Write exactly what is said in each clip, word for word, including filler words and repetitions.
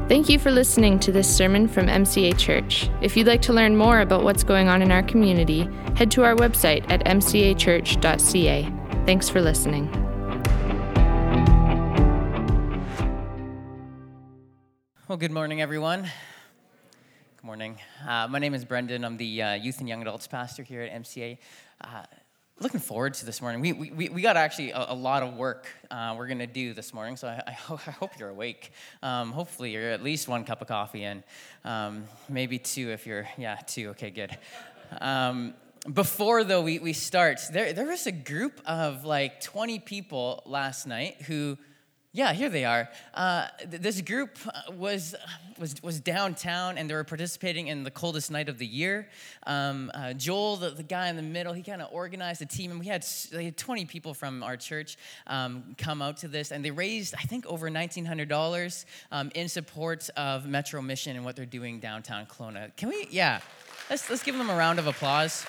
Thank you for listening to this sermon from M C A Church. If you'd like to learn more about what's going on in our community, head to our website at m c a church dot c a. Thanks for listening. Well, good morning, everyone. Good morning. Uh, my name is Brendan. I'm the uh, youth and young adults pastor here at M C A. Uh, looking forward to this morning. We we we got actually a, a lot of work uh, we're gonna do this morning, so I, I, ho- I hope you're awake. Um, hopefully, you're at least one cup of coffee in, um, maybe two if you're yeah two. Okay, good. Um, Before, though, we, we start, there there was a group of like twenty people last night who, yeah, here they are. Uh, th- this group was was was downtown, and they were participating in the coldest night of the year. Um, uh, Joel, the, the guy in the middle, he kind of organized a team, and we had, s- they had twenty people from our church um, come out to this, and they raised, I think, over nineteen hundred dollars um, in support of Metro Mission and what they're doing downtown Kelowna. Can we, yeah, let's let's give them a round of applause.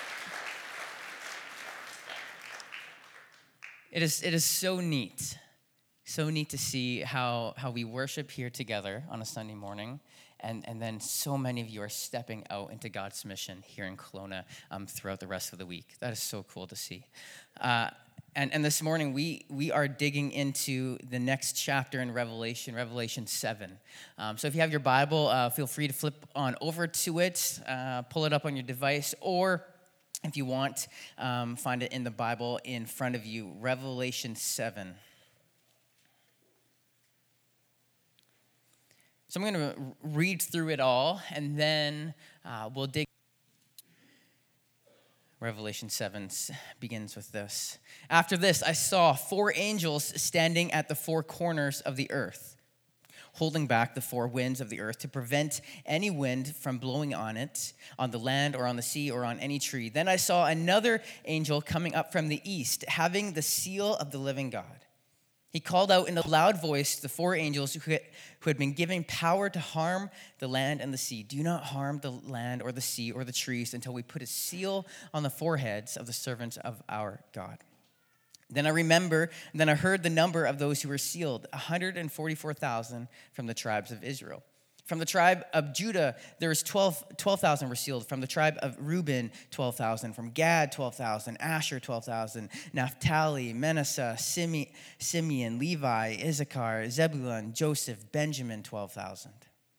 It is it is so neat, so neat to see how, how we worship here together on a Sunday morning, and, and then so many of you are stepping out into God's mission here in Kelowna um, throughout the rest of the week. That is so cool to see. Uh, and, and this morning, we, we are digging into the next chapter in Revelation, Revelation seven. Um, so if you have your Bible, uh, feel free to flip on over to it, uh, pull it up on your device, or if you want, um, find it in the Bible in front of you, Revelation seven. So I'm going to read through it all, and then uh, we'll dig. Revelation seven begins with this. After this, I saw four angels standing at the four corners of the earth, holding back the four winds of the earth to prevent any wind from blowing on it, on the land or on the sea or on any tree. Then I saw another angel coming up from the east, having the seal of the living God. He called out in a loud voice to the four angels who had, who had been given power to harm the land and the sea. Do not harm the land or the sea or the trees until we put a seal on the foreheads of the servants of our God. Then I remember, then I heard the number of those who were sealed, one hundred forty-four thousand from the tribes of Israel. From the tribe of Judah, there was twelve thousand were sealed. From the tribe of Reuben, twelve thousand. From Gad, twelve thousand. Asher, twelve thousand. Naphtali, Manasseh, Sime- Simeon, Levi, Issachar, Zebulun, Joseph, Benjamin, twelve thousand.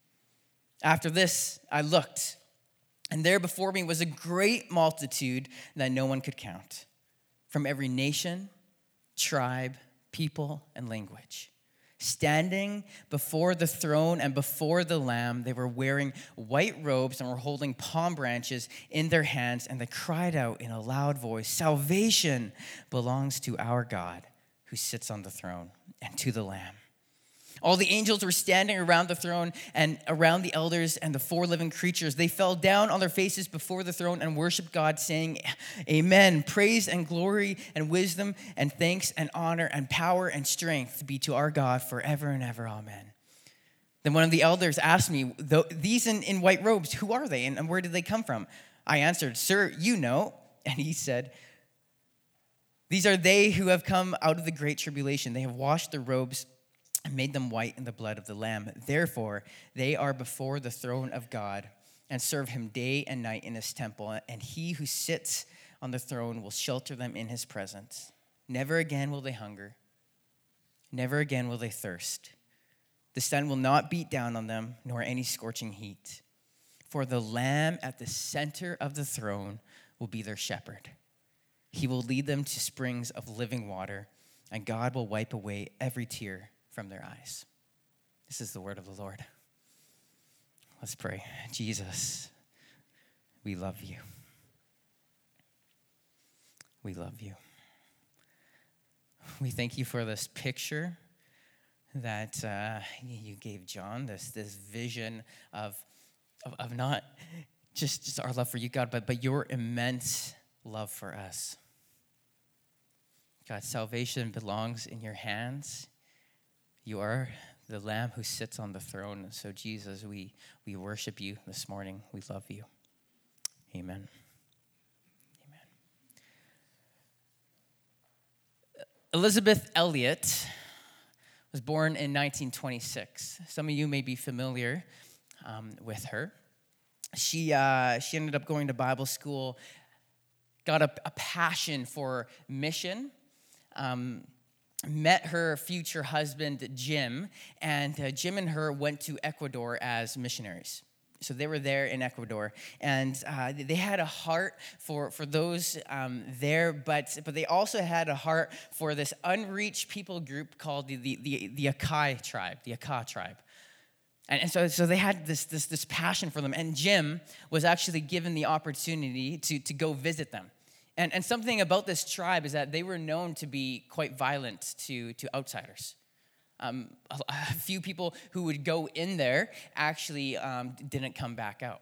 After this, I looked, and there before me was a great multitude that no one could count, from every nation, tribe, people, and language. Standing before the throne and before the Lamb, they were wearing white robes and were holding palm branches in their hands, and they cried out in a loud voice, "Salvation belongs to our God who sits on the throne and to the Lamb." All the angels were standing around the throne and around the elders and the four living creatures. They fell down on their faces before the throne and worshiped God, saying, "Amen. Praise and glory and wisdom and thanks and honor and power and strength be to our God forever and ever. Amen." Then one of the elders asked me, "These in, in white robes, who are they and where did they come from?" I answered, "Sir, you know." And he said, "These are they who have come out of the great tribulation. They have washed their robes and made them white in the blood of the Lamb. Therefore, they are before the throne of God and serve him day and night in his temple. And he who sits on the throne will shelter them in his presence. Never again will they hunger. Never again will they thirst. The sun will not beat down on them, nor any scorching heat. For the Lamb at the center of the throne will be their shepherd. He will lead them to springs of living water, and God will wipe away every tear from their eyes." This is the word of the Lord. Let's pray. Jesus, we love you. We love you. We thank you for this picture that uh, you gave John, this this vision of, of, of not just, just our love for you, God, but, but your immense love for us. God, salvation belongs in your hands. You are the Lamb who sits on the throne. So, Jesus, we, we worship you this morning. We love you. Amen. Amen. Elizabeth Elliot was born in nineteen twenty-six. Some of you may be familiar um, with her. She uh, she ended up going to Bible school, got a, a passion for mission, um, met her future husband, Jim, and uh, Jim and her went to Ecuador as missionaries. So they were there in Ecuador, and uh, they had a heart for, for those um, there, but but they also had a heart for this unreached people group called the the the, the Akai tribe, the Aka tribe. And, and so, so they had this, this, this passion for them, and Jim was actually given the opportunity to, to go visit them. And, and something about this tribe is that they were known to be quite violent to, to outsiders. Um, a, a few people who would go in there actually um, didn't come back out.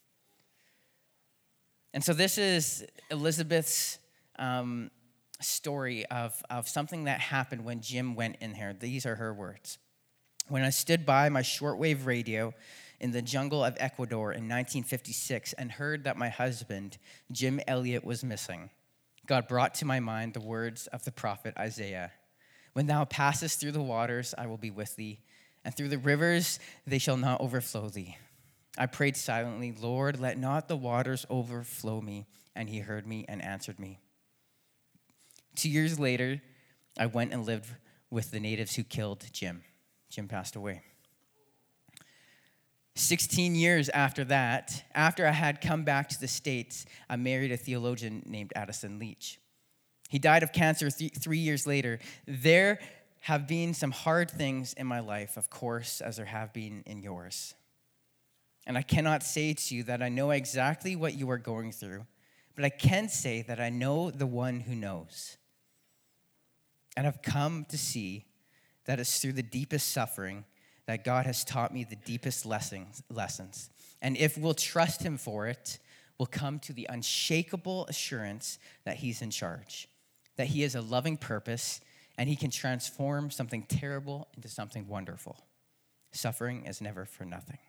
And so this is Elizabeth's um, story of, of something that happened when Jim went in here. These are her words. When I stood by my shortwave radio in the jungle of Ecuador in nineteen fifty-six and heard that my husband, Jim Elliot, was missing, God brought to my mind the words of the prophet Isaiah. When thou passest through the waters, I will be with thee, and through the rivers, they shall not overflow thee. I prayed silently, Lord, let not the waters overflow me. And he heard me and answered me. Two years later, I went and lived with the natives who killed Jim. Jim passed away. Sixteen years after that, after I had come back to the States, I married a theologian named Addison Leach. He died of cancer th- three years later. There have been some hard things in my life, of course, as there have been in yours. And I cannot say to you that I know exactly what you are going through, but I can say that I know the one who knows. And I've come to see that it's through the deepest suffering that God has taught me the deepest lessons. lessons. And if we'll trust him for it, we'll come to the unshakable assurance that he's in charge, that he has a loving purpose, and he can transform something terrible into something wonderful. Suffering is never for nothing.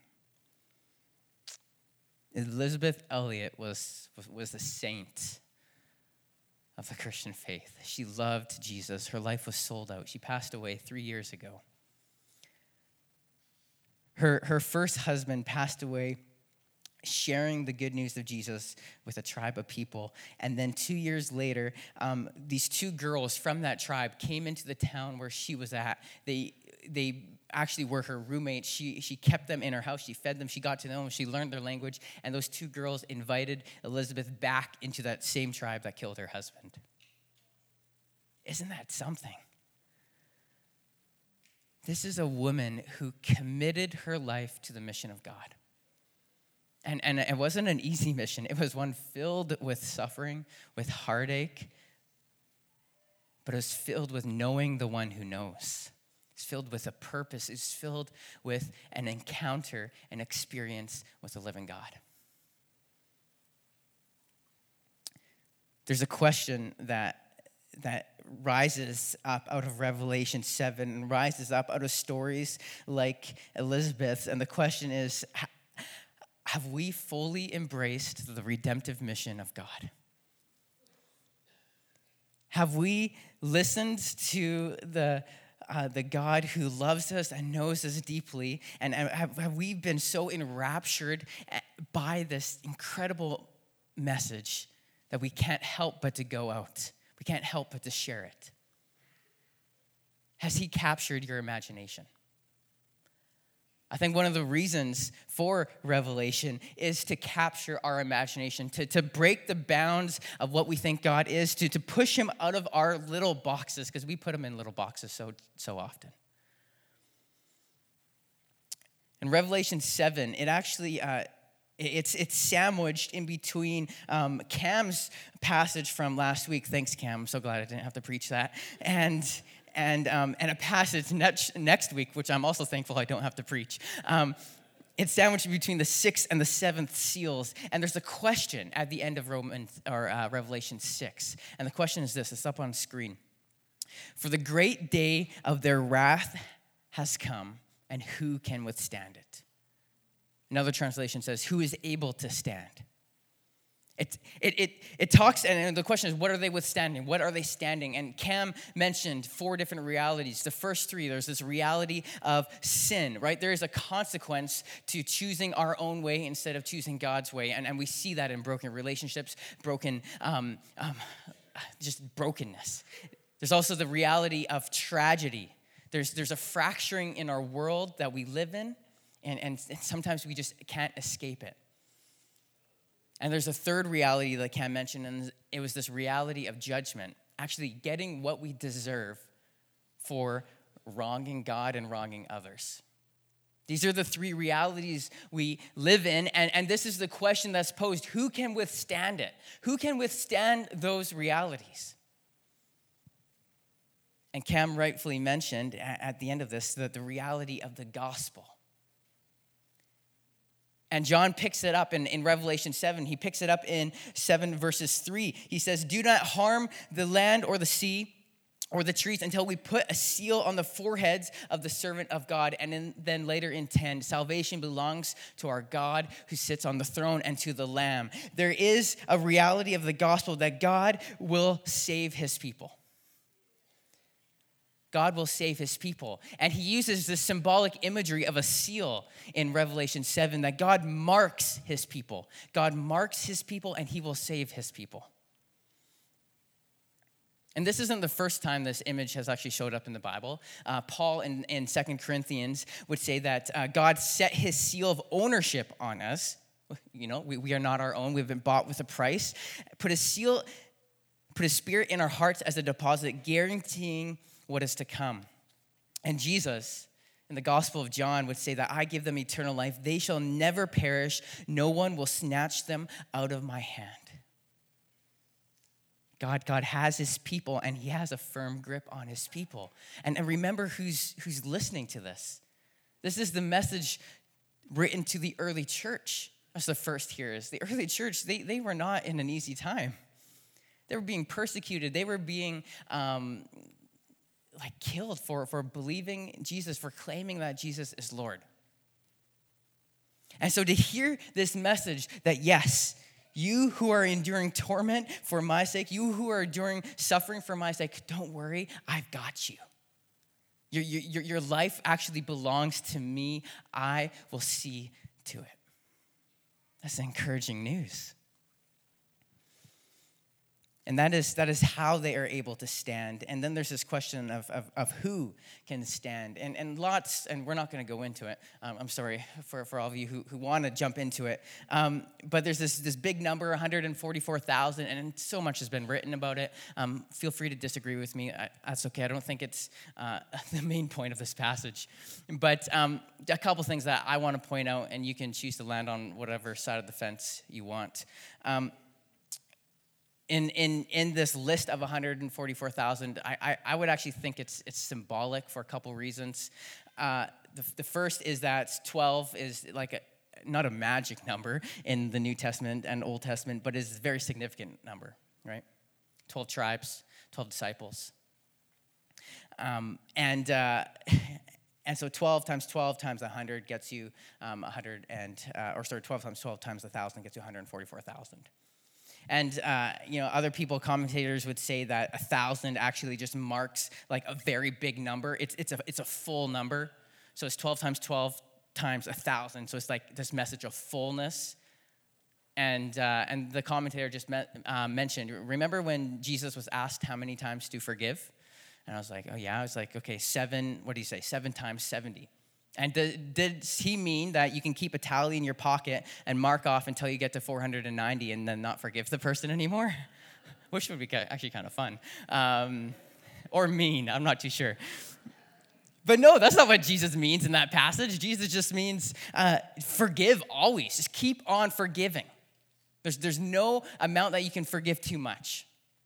Elizabeth Elliot was, was, was a saint of the Christian faith. She loved Jesus. Her life was sold out. She passed away three years ago. Her, her first husband passed away sharing the good news of Jesus with a tribe of people. And then two years later, um, these two girls from that tribe came into the town where she was at. They they actually were her roommates. She she kept them in her house. She fed them. She got to know them. She learned their language. And those two girls invited Elizabeth back into that same tribe that killed her husband. Isn't that something? This is a woman who committed her life to the mission of God. And, and it wasn't an easy mission. It was one filled with suffering, with heartache, but it was filled with knowing the one who knows. It's filled with a purpose. It's filled with an encounter, an experience with the living God. There's a question that that rises up out of Revelation seven and rises up out of stories like Elizabeth. And the question is, have we fully embraced the redemptive mission of God? Have we listened to the uh, the God who loves us and knows us deeply? And have, have we been so enraptured by this incredible message that we can't help but to go out? We can't help but to share it. Has he captured your imagination? I think one of the reasons for Revelation is to capture our imagination, to, to break the bounds of what we think God is, to, to push him out of our little boxes, because we put him in little boxes so, so often. In Revelation seven, it actually, uh, it's, it's sandwiched in between um, Cam's passage from last week. Thanks, Cam. I'm so glad I didn't have to preach that. And... And um, and a passage next, next week, which I'm also thankful I don't have to preach. Um, it's sandwiched between the sixth and the seventh seals. And there's a question at the end of Romans or uh, Revelation six. And the question is this. It's up on screen. For the great day of their wrath has come, and who can withstand it? Another translation says, who is able to stand? It, it, it, it talks, and the question is, what are they withstanding? What are they standing? And Cam mentioned four different realities. The first three, there's this reality of sin, right? There is a consequence to choosing our own way instead of choosing God's way. And, and we see that in broken relationships, broken, um, um, just brokenness. There's also the reality of tragedy. There's, there's a fracturing in our world that we live in, and, and sometimes we just can't escape it. And there's a third reality that Cam mentioned, and it was this reality of judgment, actually getting what we deserve for wronging God and wronging others. These are the three realities we live in, and, and this is the question that's posed. Who can withstand it? Who can withstand those realities? And Cam rightfully mentioned at the end of this that the reality of the gospel. And John picks it up in, in Revelation seven. He picks it up in seven verses three. He says, do not harm the land or the sea or the trees until we put a seal on the foreheads of the servant of God. And in, then later in ten, salvation belongs to our God who sits on the throne and to the Lamb. There is a reality of the gospel that God will save his people. God will save his people. And he uses this symbolic imagery of a seal in Revelation seven, that God marks his people. God marks his people, and he will save his people. And this isn't the first time this image has actually showed up in the Bible. Uh, Paul in, in Second Corinthians would say that uh, God set his seal of ownership on us. You know, we, we are not our own. We've been bought with a price. Put a seal, put a spirit in our hearts as a deposit, guaranteeing what is to come. And Jesus, in the Gospel of John, would say that I give them eternal life. They shall never perish. No one will snatch them out of my hand. God, God has his people, and he has a firm grip on his people. And, and remember who's, who's listening to this. This is the message written to the early church. That's the first hearers. The early church, they, they were not in an easy time. They were being persecuted. They were being um, like killed for, for believing Jesus, for claiming that Jesus is Lord. And so to hear this message that yes, you who are enduring torment for my sake, you who are enduring suffering for my sake, don't worry, I've got you. Your, your, your life actually belongs to me. I will see to it. That's encouraging news. And that is that is how they are able to stand. And then there's this question of, of, of who can stand. And, and lots, and we're not going to go into it. Um, I'm sorry for, for all of you who, who want to jump into it. Um, but there's this, this big number, one hundred forty-four thousand, and so much has been written about it. Um, feel free to disagree with me. I, that's okay. I don't think it's uh, the main point of this passage. But um, a couple things that I want to point out, and you can choose to land on whatever side of the fence you want. Um, In, in in this list of one hundred forty-four thousand, I, I, I would actually think it's it's symbolic for a couple reasons. Uh, the, the first is that twelve is like a, not a magic number in the New Testament and Old Testament, but is a very significant number, right? twelve tribes, twelve disciples. Um, and uh, and so twelve times twelve times one hundred gets you um, one hundred and, uh, or sorry, twelve times twelve times one thousand gets you one hundred forty-four thousand. And, uh, you know, other people, commentators would say that a thousand actually just marks like a very big number. It's it's a it's a full number. So it's twelve times twelve times a thousand. So it's like this message of fullness. And uh, and the commentator just met, uh, mentioned, remember when Jesus was asked how many times to forgive? And I was like, oh yeah. I was like, okay, seven, what do you say? Seven times seventy. And did, did he mean that you can keep a tally in your pocket and mark off until you get to four hundred ninety and then not forgive the person anymore? Which would be actually kind of fun. Um, or mean, I'm not too sure. But no, that's not what Jesus means in that passage. Jesus just means uh, forgive always. Just keep on forgiving. There's, there's no amount that you can forgive too much.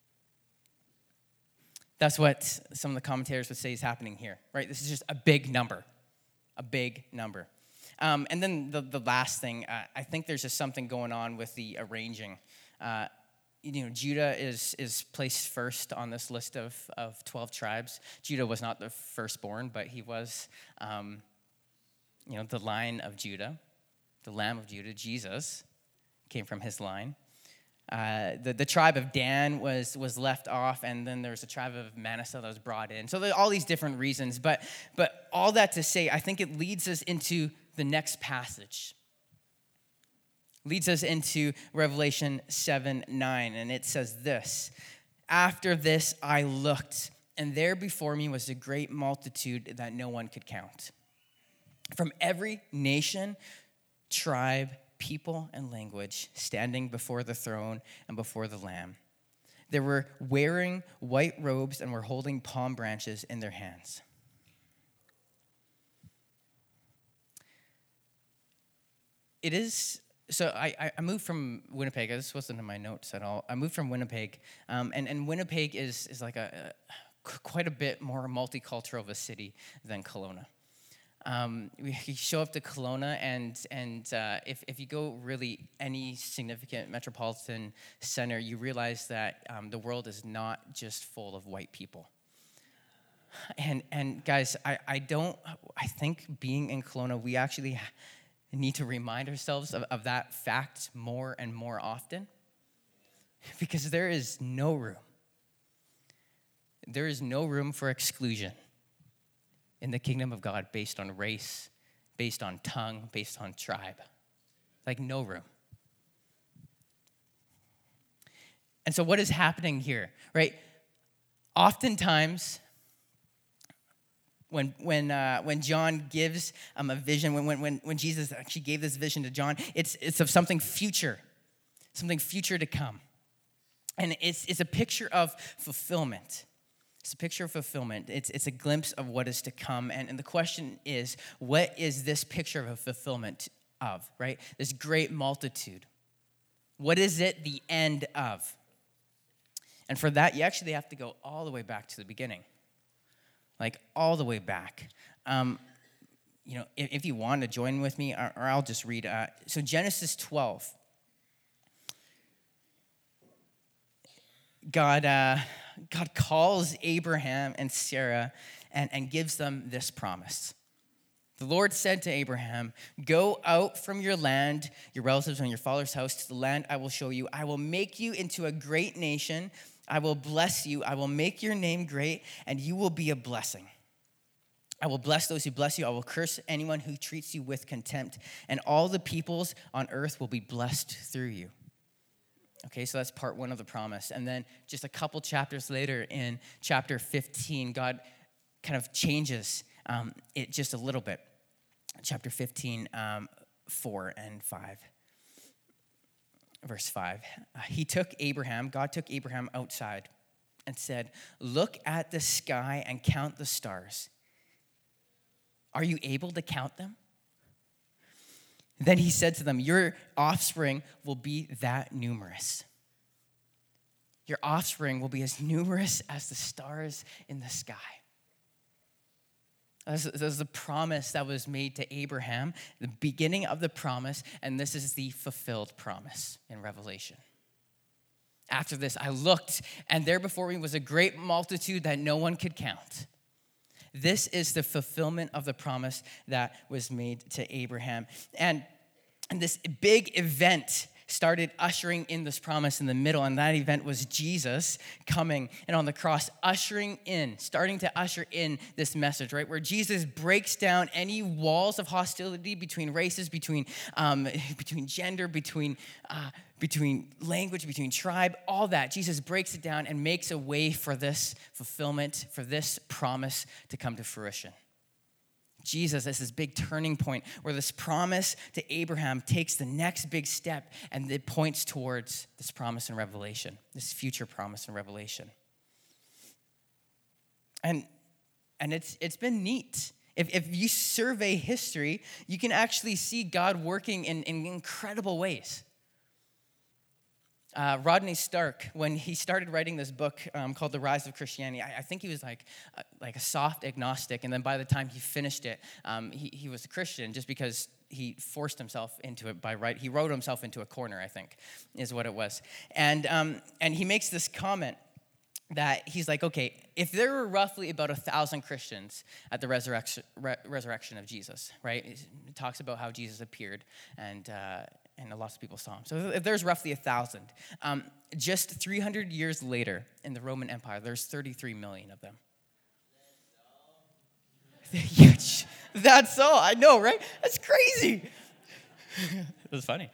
That's what some of the commentators would say is happening here, right? This is just a big number. A big number. Um, and then the, the last thing, uh, I think there's just something going on with the arranging. Uh, you know, Judah is is placed first on this list of, of twelve tribes. Judah was not the firstborn, but he was, um, you know, the line of Judah, the Lamb of Judah. Jesus came from his line. Uh, the, the tribe of Dan was, was left off, and then there was a tribe of Manasseh that was brought in. So there are all these different reasons. But, but all that to say, I think it leads us into the next passage. Leads us into Revelation seven nine, and it says this: "After this I looked, and there before me was a great multitude that no one could count, from every nation, tribe, people, and language, standing before the throne and before the Lamb. They were wearing white robes and were holding palm branches in their hands." It is, so I, I moved from Winnipeg. This wasn't in my notes at all. I moved from Winnipeg, um, and, and Winnipeg is, is like a, a quite a bit more multicultural of a city than Kelowna. Um, we you show up to Kelowna, and and uh, if if you go really any significant metropolitan center, you realize that um, the world is not just full of white people. And and guys, I, I don't. I think being in Kelowna, we actually need to remind ourselves of, of that fact more and more often, because there is no room. There is no room for exclusion in the kingdom of God based on race, based on tongue, based on tribe. Like, no room. And so what is happening here, right? Oftentimes, when when uh, when John gives um, a vision, when, when when Jesus actually gave this vision to John, it's it's of something future, something future to come. And it's it's a picture of fulfillment. It's a picture of fulfillment. It's, it's a glimpse of what is to come. And, and the question is, what is this picture of a fulfillment of, right? This great multitude. What is it the end of? And for that, you actually have to go all the way back to the beginning. Like, all the way back. Um, you know, if, if you want to join with me, or, or I'll just read. Uh, so Genesis twelve. God... Uh, God calls Abraham and Sarah and, and gives them this promise. The Lord said to Abraham, "Go out from your land, your relatives, and your father's house to the land I will show you. I will make you into a great nation. I will bless you. I will make your name great, and you will be a blessing. I will bless those who bless you. I will curse anyone who treats you with contempt, and all the peoples on earth will be blessed through you." Okay, so that's part one of the promise. And then just a couple chapters later in chapter fifteen, God kind of changes um, it just a little bit. Chapter fifteen, um, four and five. Verse five. Uh, he took Abraham, God took Abraham outside and said, "Look at the sky and count the stars. Are you able to count them?" Then he said to them, "Your offspring will be that numerous. Your offspring will be as numerous as the stars in the sky." This is the promise that was made to Abraham, the beginning of the promise, and this is the fulfilled promise in Revelation. "After this, I looked, and there before me was a great multitude that no one could count." This is the fulfillment of the promise that was made to Abraham. And, and this big event started ushering in this promise in the middle, and that event was Jesus coming and on the cross, ushering in, starting to usher in this message, right? Where Jesus breaks down any walls of hostility between races, between um, between gender, between uh, between language, between tribe, all that. Jesus breaks it down and makes a way for this fulfillment, for this promise to come to fruition. Jesus is this big turning point where this promise to Abraham takes the next big step, and it points towards this promise in Revelation, this future promise in Revelation. And and it's it's been neat. If if you survey history, you can actually see God working in, in incredible ways. Uh, Rodney Stark, when he started writing this book um, called The Rise of Christianity, I, I think he was like a, like a soft agnostic, and then by the time he finished it, um, he, he was a Christian just because he forced himself into it by right. He wrote himself into a corner, I think, is what it was. And um, and he makes this comment that he's like, okay, if there were roughly about a thousand Christians at the resurrection re- resurrection of Jesus, right? It talks about how Jesus appeared and uh, and lots of people saw him. So there's roughly a thousand. Um, just three hundred years later in the Roman Empire, there's thirty-three million of them. That's all. I know, right? That's crazy. It was funny.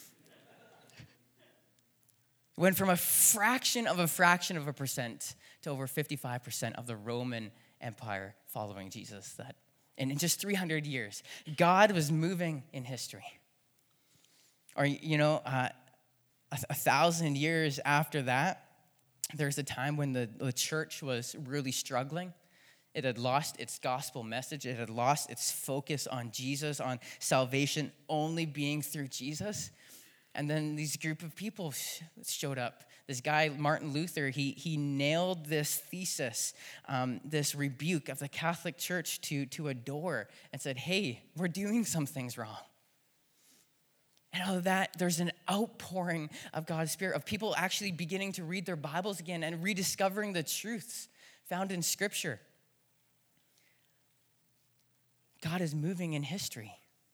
Went from a fraction of a fraction of a percent to over fifty-five percent of the Roman Empire following Jesus. That, and in just three hundred years, God was moving in history. Or, you know, uh, a, a thousand years after that, there's a time when the, the church was really struggling. It had lost its gospel message. It had lost its focus on Jesus, on salvation only being through Jesus. And then these group of people showed up. This guy, Martin Luther, he, he nailed this thesis, um, this rebuke of the Catholic Church to, to a door and said, hey, we're doing some things wrong. And out of that, there's an outpouring of God's Spirit, of people actually beginning to read their Bibles again and rediscovering the truths found in Scripture. God is moving in history.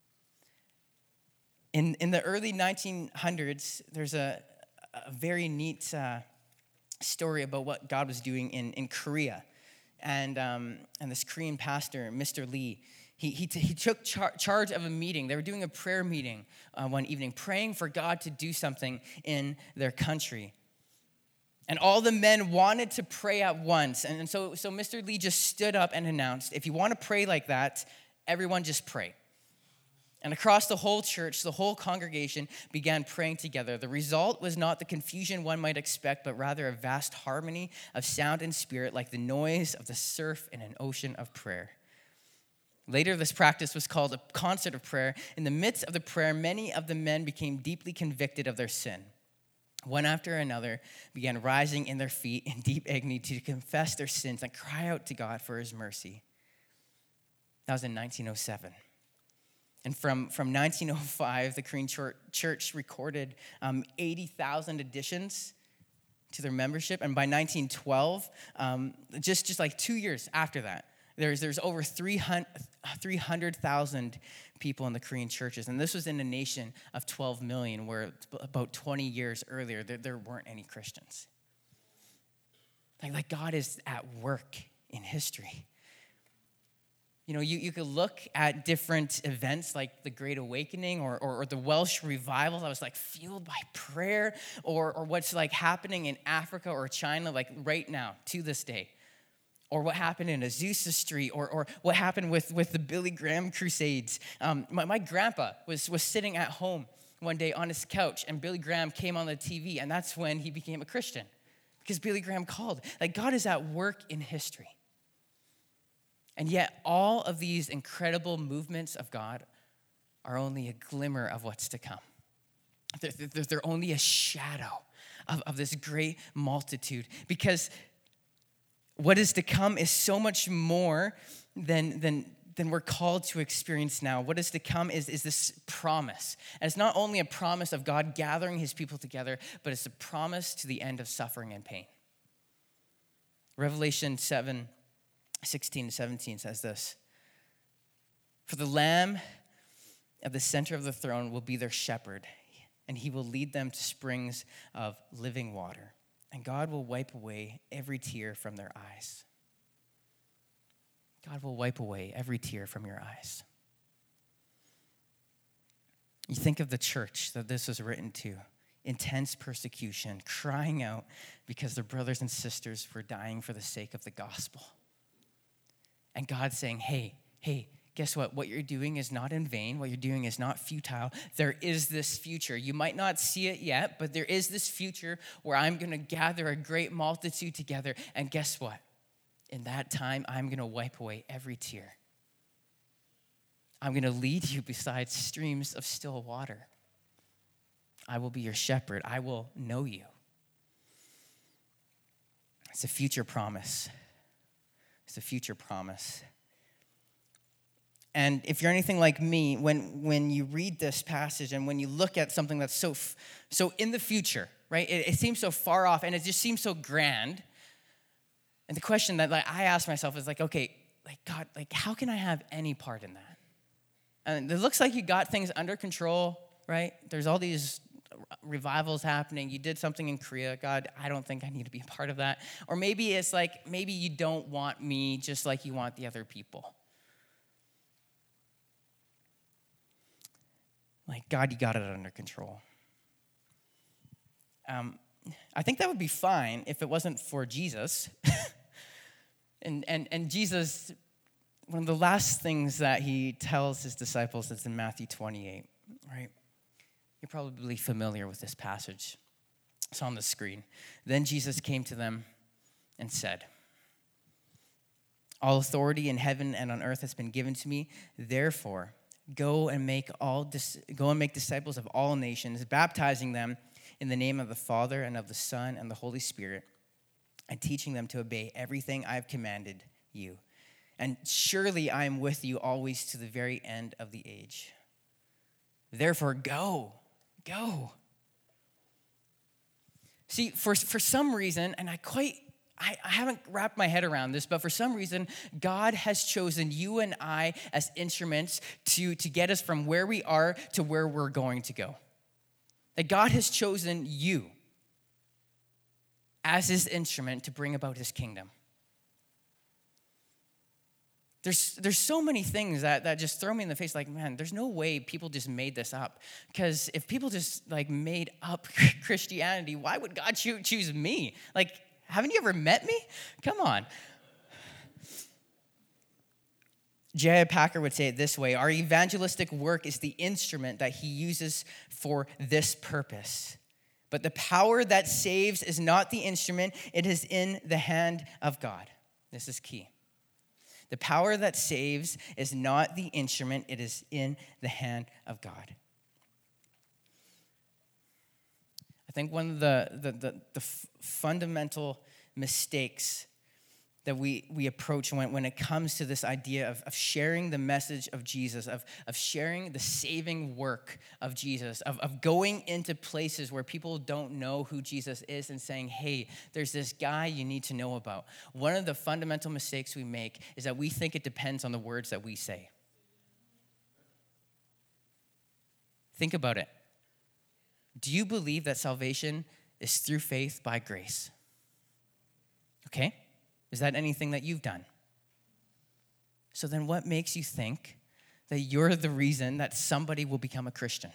In, in the early nineteen hundreds, there's a, a very neat uh, story about what God was doing in, in Korea. And, um, and this Korean pastor, Mister Lee, he, he, t- he took char- charge of a meeting. They were doing a prayer meeting uh, one evening, praying for God to do something in their country. And all the men wanted to pray at once. And, and so, so Mister Lee just stood up and announced, if you want to pray like that, everyone just pray. And across the whole church, the whole congregation began praying together. The result was not the confusion one might expect, but rather a vast harmony of sound and spirit, like the noise of the surf in an ocean of prayer. Later, this practice was called a concert of prayer. In the midst of the prayer, many of the men became deeply convicted of their sin. One after another began rising in their feet in deep agony to confess their sins and cry out to God for his mercy. That was in nineteen oh seven. And from, from nineteen oh five, the Korean church recorded um, eighty thousand additions to their membership. And by nineteen twelve, um, just, just like two years after that, there's, there's over three hundred thousand people in the Korean churches. And this was in a nation of twelve million, where about twenty years earlier, there, there weren't any Christians. Like, like God is at work in history. You know, you, you could look at different events like the Great Awakening or, or, or the Welsh revival that was like fueled by prayer, or, or what's like happening in Africa or China like right now to this day, or what happened in Azusa Street, or, or what happened with, with the Billy Graham Crusades. Um, my, my grandpa was, was sitting at home one day on his couch, and Billy Graham came on the T V, and that's when he became a Christian, because Billy Graham called. Like, God is at work in history. And yet, all of these incredible movements of God are only a glimmer of what's to come. They're, they're, they're only a shadow of, of this great multitude, because what is to come is so much more than, than, than we're called to experience now. What is to come is, is this promise. And it's not only a promise of God gathering his people together, but it's a promise to the end of suffering and pain. Revelation seven, sixteen to seventeen says this: for the Lamb at the center of the throne will be their shepherd, and he will lead them to springs of living water, and God will wipe away every tear from their eyes. God will wipe away every tear from your eyes. You think of the church that this was written to. Intense persecution, crying out because their brothers and sisters were dying for the sake of the gospel. And God saying, hey, hey, guess what? What you're doing is not in vain. What you're doing is not futile. There is this future. You might not see it yet, but there is this future where I'm going to gather a great multitude together. And guess what? In that time, I'm going to wipe away every tear. I'm going to lead you beside streams of still water. I will be your shepherd. I will know you. It's a future promise. It's a future promise. And if you're anything like me, when, when you read this passage and when you look at something that's so so in the future, right? It, it seems so far off and it just seems so grand. And the question that like I ask myself is like, okay, like God, like how can I have any part in that? And it looks like you got things under control. right? There's all these revivals happening. You did something in Korea. God, I don't think I need to be a part of that. Or maybe it's like, maybe you don't want me just like you want the other people. Like, God, you got it under control. Um, I think that would be fine if it wasn't for Jesus. and, and, and Jesus, one of the last things that he tells his disciples is in Matthew twenty-eight, right? You're probably familiar with this passage. It's on the screen. Then Jesus came to them and said, all authority in heaven and on earth has been given to me. Therefore, go and make all dis- go and make disciples of all nations, baptizing them in the name of the Father and of the Son and the Holy Spirit, and teaching them to obey everything I have commanded you. And surely I am with you always to the very end of the age. Therefore, go. Go. See, for, for some reason, and I quite, I, I haven't wrapped my head around this, but for some reason, God has chosen you and I as instruments to, to get us from where we are to where we're going to go. That God has chosen you as his instrument to bring about his kingdom. There's there's so many things that, that just throw me in the face, like, man, there's no way people just made this up. Because if people just like made up Christianity, why would God choo- choose me? Like, haven't you ever met me? Come on. J I Packer would say it this way: our evangelistic work is the instrument that he uses for this purpose. But the power that saves is not the instrument, it is in the hand of God. This is key. The power that saves is not the instrument, it is in the hand of God. I think one of the, the, the, the f- fundamental mistakes that we, we approach when, when it comes to this idea of, of sharing the message of Jesus, of, of sharing the saving work of Jesus, of, of going into places where people don't know who Jesus is and saying, hey, there's this guy you need to know about. One of the fundamental mistakes we make is that we think it depends on the words that we say. Think about it. Do you believe that salvation is through faith by grace? Okay? Is that anything that you've done? So then what makes you think that you're the reason that somebody will become a Christian?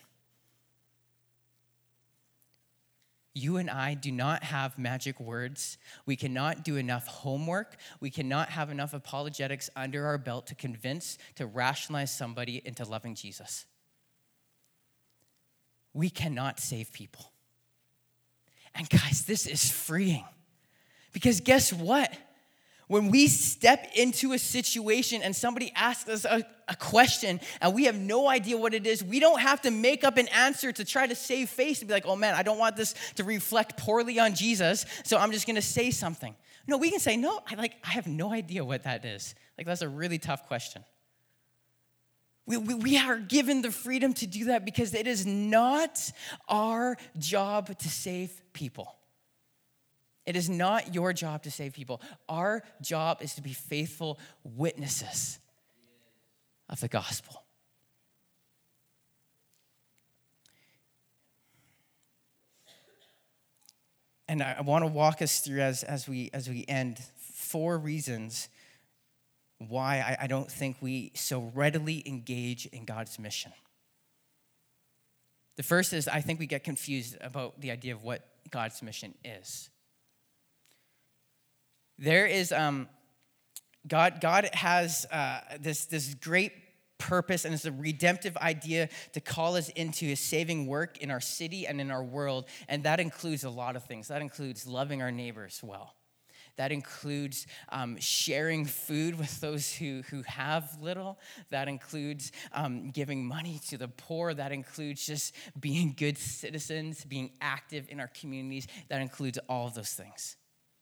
You and I do not have magic words. We cannot do enough homework. We cannot have enough apologetics under our belt to convince, to rationalize somebody into loving Jesus. We cannot save people. And guys, this is freeing. Because guess what? When we step into a situation and somebody asks us a, a question and we have no idea what it is, we don't have to make up an answer to try to save face and be like, oh man, I don't want this to reflect poorly on Jesus, so I'm just gonna say something. No, we can say, no, I like I have no idea what that is. Like, that's a really tough question. We, we, we are given the freedom to do that because it is not our job to save people. It is not your job to save people. Our job is to be faithful witnesses of the gospel. And I want to walk us through as, as we as we end four reasons why I, I don't think we so readily engage in God's mission. The first is I think we get confused about the idea of what God's mission is. There is, um, God God has uh, this, this great purpose, and it's a redemptive idea to call us into his saving work in our city and in our world, and that includes a lot of things. That includes loving our neighbors well. That includes um, sharing food with those who, who have little. That includes um, giving money to the poor. That includes just being good citizens, being active in our communities. That includes all of those things.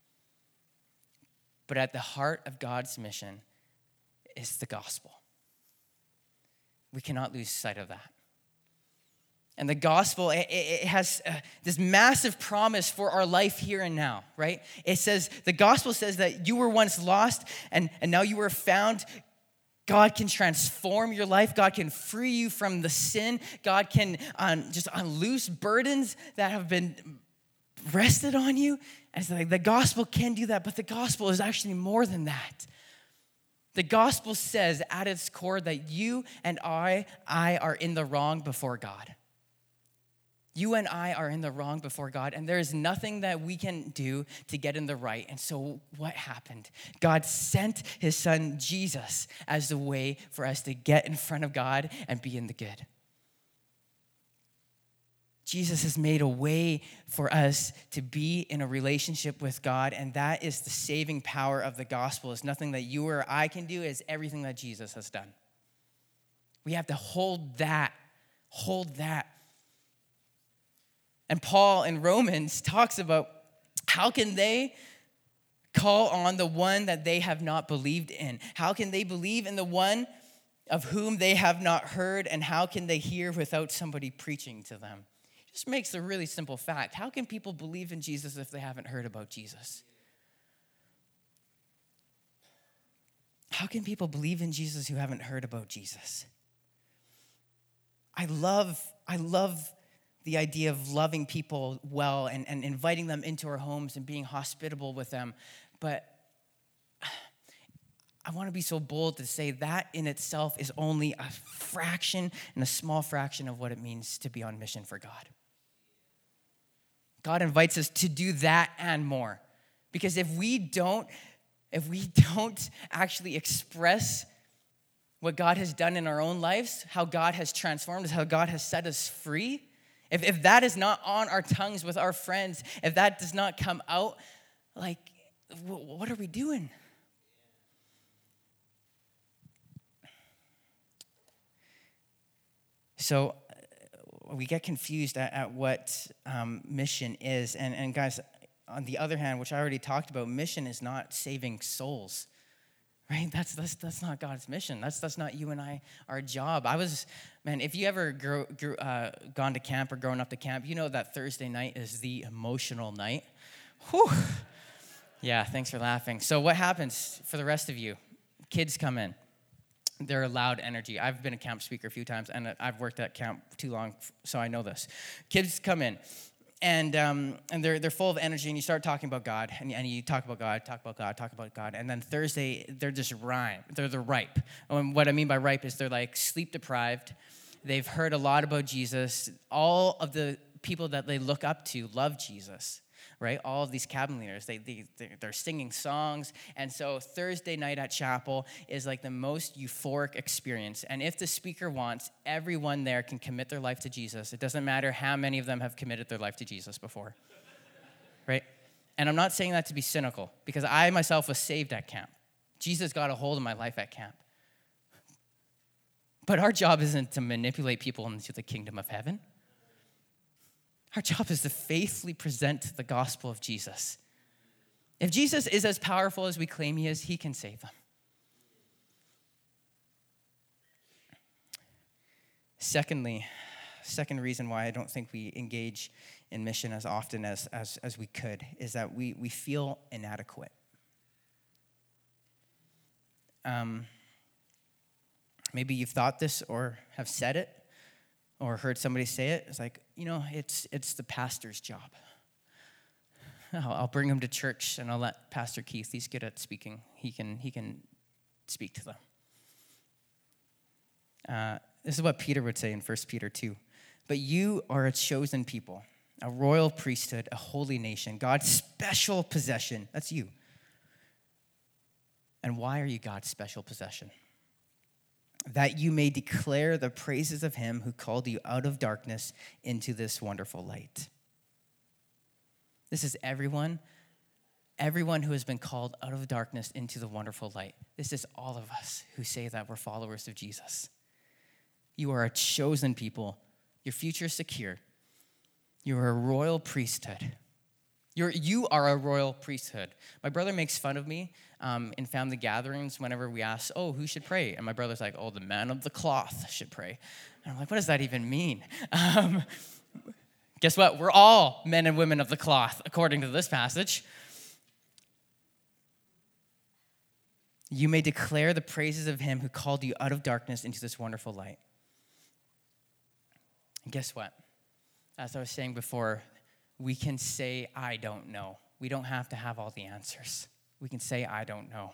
But at the heart of God's mission is the gospel. We cannot lose sight of that. And the gospel, it, it has uh, this massive promise for our life here and now, right? It says, the gospel says that you were once lost and, and now you were found. God can transform your life. God can free you from the sin. God can um, just unloose burdens that have been rested on you. And it's like the gospel can do that, but the gospel is actually more than that. The gospel says at its core that you and I, I are in the wrong before God. You and I are in the wrong before God, and there is nothing that we can do to get in the right. And so what happened? God sent his son Jesus as the way for us to get in front of God and be in the good. Jesus has made a way for us to be in a relationship with God, and that is the saving power of the gospel. It's nothing that you or I can do, it's everything that Jesus has done. We have to hold that, hold that. And Paul in Romans talks about how can they call on the one that they have not believed in? How can they believe in the one of whom they have not heard? And how can they hear without somebody preaching to them? It just makes a really simple fact. How can people believe in Jesus if they haven't heard about Jesus? How can people believe in Jesus who haven't heard about Jesus? I love, I love the idea of loving people well and, and inviting them into our homes and being hospitable with them. But I want to be so bold to say that in itself is only a fraction and a small fraction of what it means to be on mission for God. God invites us to do that and more. Because if we don't, if we don't actually express what God has done in our own lives, how God has transformed us, how God has set us free, If, if that is not on our tongues with our friends, if that does not come out, like, what are we doing? So we get confused at, at what um, mission is. And, and guys, on the other hand, which I already talked about, mission is not saving souls. Right? That's that's that's not God's mission. That's that's not you and I, our job. I was, man, if you ever grew, grew, uh, gone to camp or grown up to camp, you know that Thursday night is the emotional night. Whew. Yeah, thanks for laughing. So what happens for the rest of you? Kids come in. They're a loud energy. I've been a camp speaker a few times, and I've worked at camp too long, so I know this. Kids come in. And um, and they're they're full of energy, and you start talking about God, and, and you talk about God, talk about God, talk about God, and then Thursday they're just rhyme, they're the ripe. And what I mean by ripe is they're like sleep deprived. They've heard a lot about Jesus. All of the people that they look up to love Jesus, right? All of these cabin leaders, they, they they're singing songs, and so Thursday night at chapel is like the most euphoric experience. And if the speaker wants, everyone there can commit their life to Jesus. It doesn't matter how many of them have committed their life to Jesus before, right? And I'm not saying that to be cynical, because I myself was saved at camp. Jesus got a hold of my life at camp. But our job isn't to manipulate people into the kingdom of heaven. Our job is to faithfully present the gospel of Jesus. If Jesus is as powerful as we claim he is, he can save them. Secondly, second reason why I don't think we engage in mission as often as, as, as we could is that we, we feel inadequate. Um, maybe you've thought this or have said it, or heard somebody say it. It's like, you know, it's it's the pastor's job. I'll, I'll bring him to church and I'll let Pastor Keith, he's good at speaking. He can he can speak to them. Uh, this is what Peter would say in First Peter two. But you are a chosen people, a royal priesthood, a holy nation, God's special possession. That's you. And why are you God's special possession? That you may declare the praises of him who called you out of darkness into this wonderful light. This is everyone, everyone who has been called out of darkness into the wonderful light. This is all of us who say that we're followers of Jesus. You are a chosen people. Your future is secure. You are a royal priesthood. You're, you are a royal priesthood. My brother makes fun of me um, in family gatherings whenever we ask, oh, who should pray? And my brother's like, oh, the man of the cloth should pray. And I'm like, what does that even mean? Um, guess what? We're all men and women of the cloth, according to this passage. You may declare the praises of him who called you out of darkness into this wonderful light. And guess what? As I was saying before, we can say, I don't know. We don't have to have all the answers. We can say, I don't know.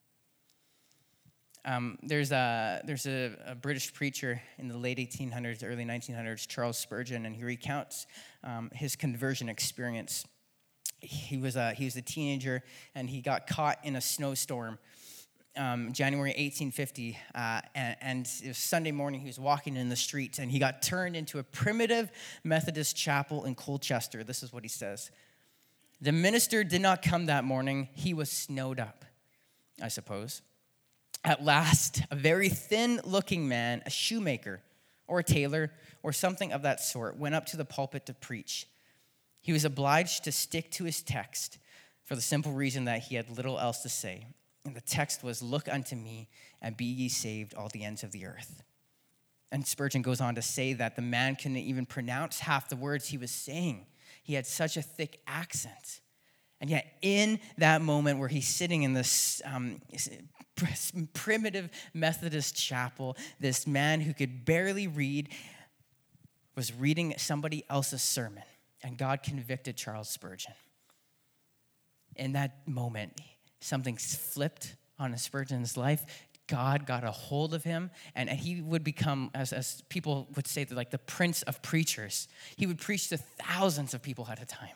Um, there's a, there's a, a British preacher in the late eighteen hundreds, early nineteen hundreds, Charles Spurgeon, and he recounts um, his conversion experience. He was, a, he was a teenager, and he got caught in a snowstorm. Um, January eighteen fifty, uh, and, and it was Sunday morning. He was walking in the streets, and he got turned into a primitive Methodist chapel in Colchester. This is what he says. The minister did not come that morning. He was snowed up, I suppose. At last, a very thin-looking man, a shoemaker or a tailor or something of that sort, went up to the pulpit to preach. He was obliged to stick to his text for the simple reason that he had little else to say. And the text was, look unto me and be ye saved, all the ends of the earth. And Spurgeon goes on to say that the man couldn't even pronounce half the words he was saying. He had such a thick accent. And yet in that moment where he's sitting in this um, primitive Methodist chapel, this man who could barely read was reading somebody else's sermon. And God convicted Charles Spurgeon. In that moment, something flipped on Spurgeon's life. God got a hold of him, and, and he would become, as, as people would say, like the prince of preachers. He would preach to thousands of people at a time.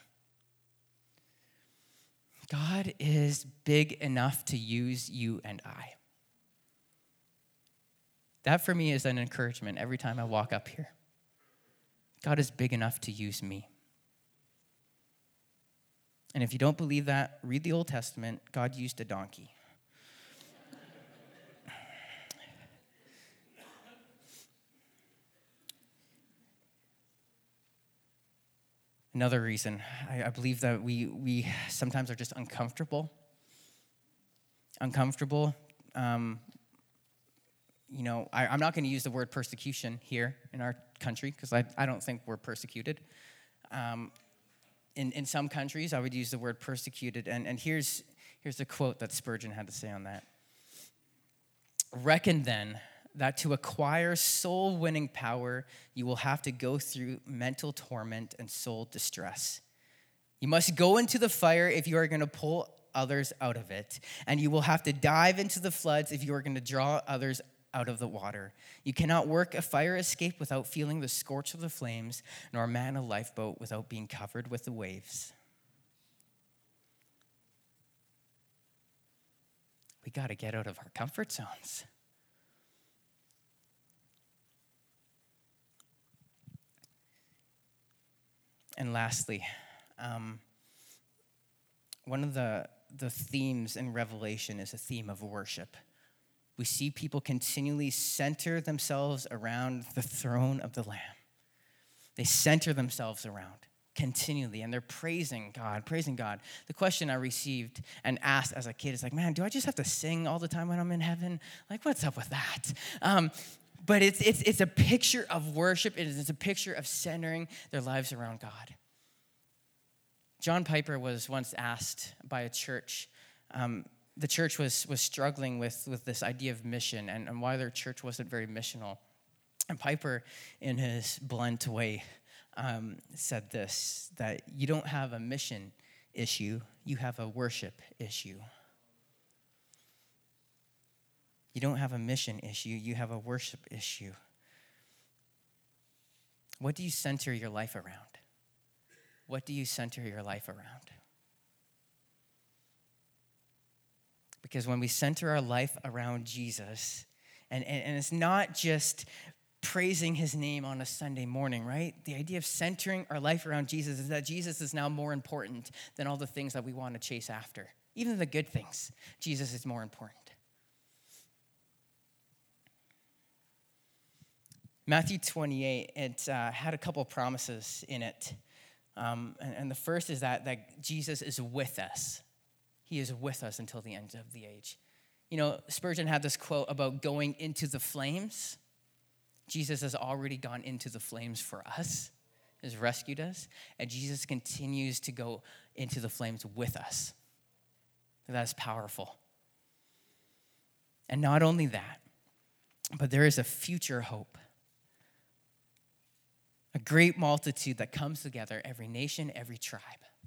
God is big enough to use you and I. That for me is an encouragement every time I walk up here. God is big enough to use me. And if you don't believe that, read the Old Testament. God used a donkey. Another reason, I, I believe that we we sometimes are just uncomfortable. Uncomfortable. Um, you know, I, I'm not going to use the word persecution here in our country because I, I don't think we're persecuted. Um, in, in some countries, I would use the word persecuted. And, and here's, here's the quote that Spurgeon had to say on that. Reckon then that to acquire soul-winning power, you will have to go through mental torment and soul distress. You must go into the fire if you are going to pull others out of it, and you will have to dive into the floods if you are going to draw others out of the water. You cannot work a fire escape without feeling the scorch of the flames, nor man a lifeboat without being covered with the waves. We got to get out of our comfort zones. And lastly, um, one of the, the themes in Revelation is a theme of worship. We see people continually center themselves around the throne of the Lamb. They center themselves around continually, and they're praising God, praising God. The question I received and asked as a kid is like, man, do I just have to sing all the time when I'm in heaven? Like, what's up with that? Um, But it's it's it's a picture of worship. It is it's a picture of centering their lives around God. John Piper was once asked by a church. Um, the church was was struggling with, with this idea of mission and, and why their church wasn't very missional. And Piper, in his blunt way, um, said this, that you don't have a mission issue, you have a worship issue. You don't have a mission issue, you have a worship issue. What do you center your life around? What do you center your life around? Because when we center our life around Jesus, and, and, and it's not just praising his name on a Sunday morning, right? The idea of centering our life around Jesus is that Jesus is now more important than all the things that we want to chase after. Even the good things, Jesus is more important. Matthew twenty-eight, it uh, had a couple of promises in it. Um, and, and the first is that, that Jesus is with us. He is with us until the end of the age. You know, Spurgeon had this quote about going into the flames. Jesus has already gone into the flames for us, has rescued us, and Jesus continues to go into the flames with us. That's powerful. And not only that, but there is a future hope. A great multitude that comes together, every nation, every tribe.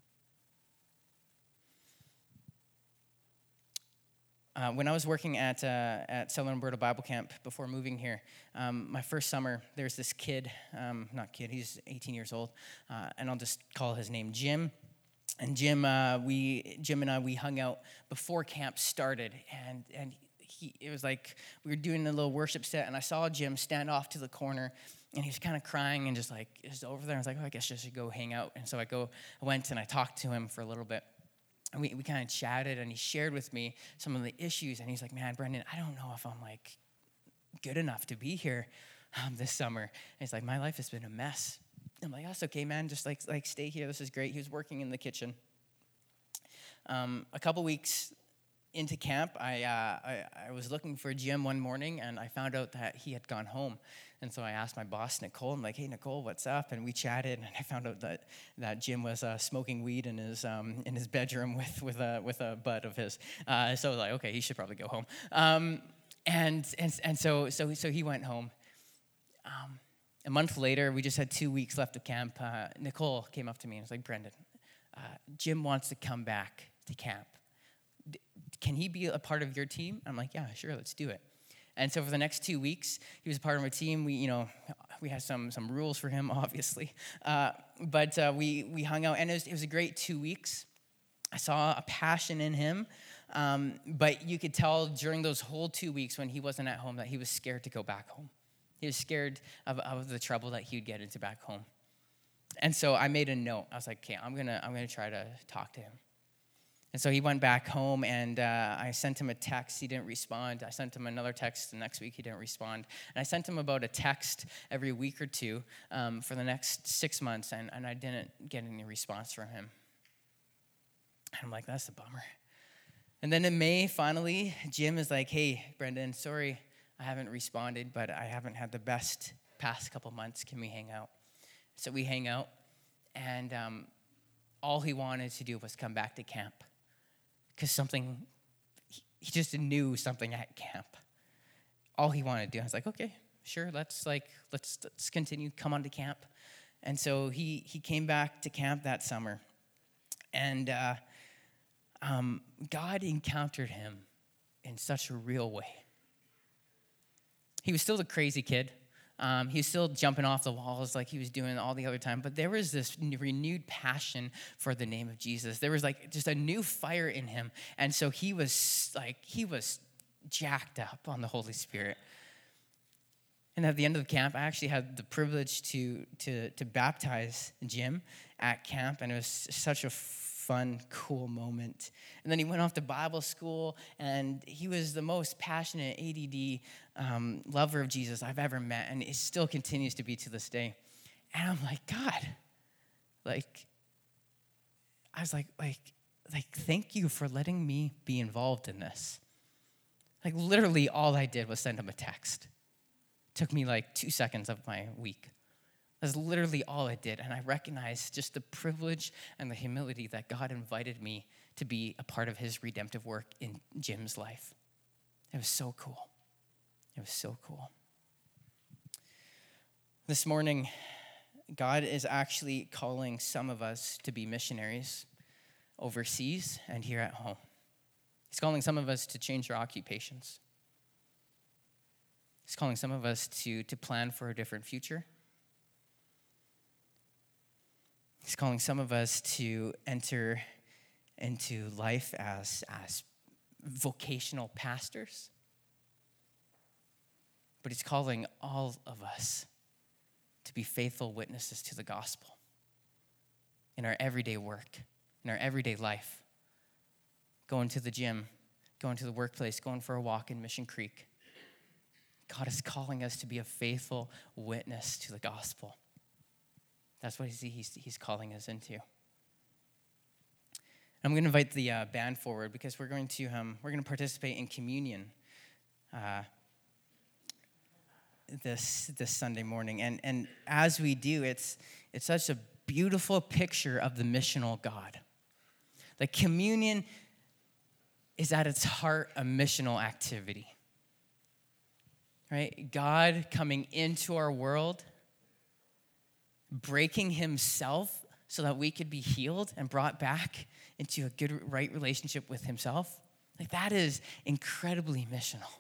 Uh, when I was working at uh, at Southern Alberta Bible Camp before moving here, um, my first summer, there's this kid, um, not kid, he's eighteen years old, uh, and I'll just call his name Jim. And Jim, uh, we Jim and I, we hung out before camp started, and and he, it was like we were doing a little worship set, and I saw Jim stand off to the corner, and he was kind of crying and just like just over there. I was like, oh, I guess I should go hang out. And so I go, I went and I talked to him for a little bit. And we, we kind of chatted, and he shared with me some of the issues. And he's like, man, Brendan, I don't know if I'm, like, good enough to be here um, this summer. And he's like, my life has been a mess. I'm like, that's okay, man. Just, like, like stay here. This is great. He was working in the kitchen. Um, a couple weeks into camp, I, uh, I I was looking for Jim one morning, and I found out that he had gone home. And so I asked my boss, Nicole, I'm like, hey, Nicole, what's up? And we chatted, and I found out that, that Jim was uh, smoking weed in his um, in his bedroom with with a with a bud of his. Uh, so I was like, okay, he should probably go home. Um, and and and so so so he went home. Um, a month later, we just had two weeks left of camp. Uh, Nicole came up to me and was like, Brendan, uh, Jim wants to come back to camp. D- can he be a part of your team? I'm like, yeah, sure, let's do it. And so for the next two weeks, he was a part of my team. We, you know, we had some some rules for him, obviously, uh, but uh, we we hung out, and it was, it was a great two weeks. I saw a passion in him, um, but you could tell during those whole two weeks when he wasn't at home that he was scared to go back home. He was scared of, of the trouble that he would get into back home. And so I made a note. I was like, okay, I'm gonna I'm gonna try to talk to him. And so he went back home, and uh, I sent him a text. He didn't respond. I sent him another text the next week. He didn't respond. And I sent him about a text every week or two um, for the next six months, and, and I didn't get any response from him. And I'm like, that's a bummer. And then in May, finally, Jim is like, hey, Brendan, sorry I haven't responded, but I haven't had the best past couple months. Can we hang out? So we hang out, and um, all he wanted to do was come back to camp. Because something, he just knew something at camp. All he wanted to do, I was like, okay, sure, let's like, let's, let's continue, come on to camp. And so he he came back to camp that summer. And uh, um, God encountered him in such a real way. He was still a crazy kid. Um, he was still jumping off the walls like he was doing all the other time. But there was this renewed passion for the name of Jesus. There was like just a new fire in him. And so he was like, he was jacked up on the Holy Spirit. And at the end of the camp, I actually had the privilege to, to, to baptize Jim at camp. And it was such a fun, cool moment. And then he went off to Bible school, and he was the most passionate A D D um, lover of Jesus I've ever met, and it still continues to be to this day. And I'm like, God, like, I was like, like, like, thank you for letting me be involved in this. Like, literally all I did was send him a text. It took me like two seconds of my week. That's literally all I did. And I recognized just the privilege and the humility that God invited me to be a part of his redemptive work in Jim's life. It was so cool. It was so cool. This morning, God is actually calling some of us to be missionaries overseas and here at home. He's calling some of us to change our occupations. He's calling some of us to, to plan for a different future. He's calling some of us to enter into life as, as vocational pastors. But he's calling all of us to be faithful witnesses to the gospel in our everyday work, in our everyday life. Going to the gym, going to the workplace, going for a walk in Mission Creek. God is calling us to be a faithful witness to the gospel. That's what he's, he's, he's calling us into. I'm going to invite the uh, band forward because we're going to um, we're going to participate in communion uh, this this Sunday morning, and and as we do, it's it's such a beautiful picture of the missional God. Like communion is at its heart a missional activity. right? God coming into our world, breaking himself so that we could be healed and brought back into a good, right relationship with himself. Like, that is incredibly missional.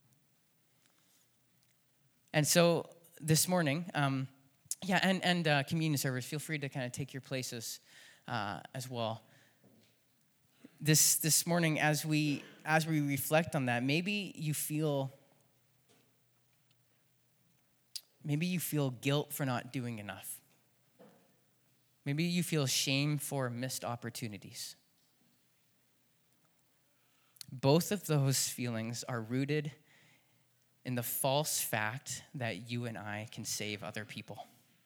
And so this morning, um, yeah, and, and uh, communion servers, feel free to kind of take your places uh, as well. This this morning, as we as we reflect on that, maybe you feel maybe you feel guilt for not doing enough. Maybe you feel shame for missed opportunities. Both of those feelings are rooted in the false fact that you and I can save other people.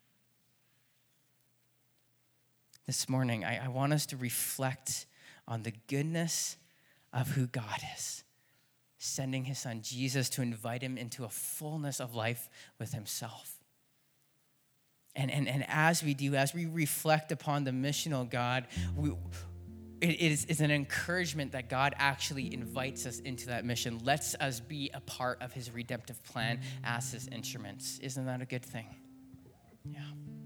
This morning, I, I want us to reflect on the goodness of who God is, sending his son Jesus to invite him into a fullness of life with himself. And, and, and as we do, as we reflect upon the missional God, we, it is it's an encouragement that God actually invites us into that mission, lets us be a part of his redemptive plan as his instruments. Isn't that a good thing? Yeah.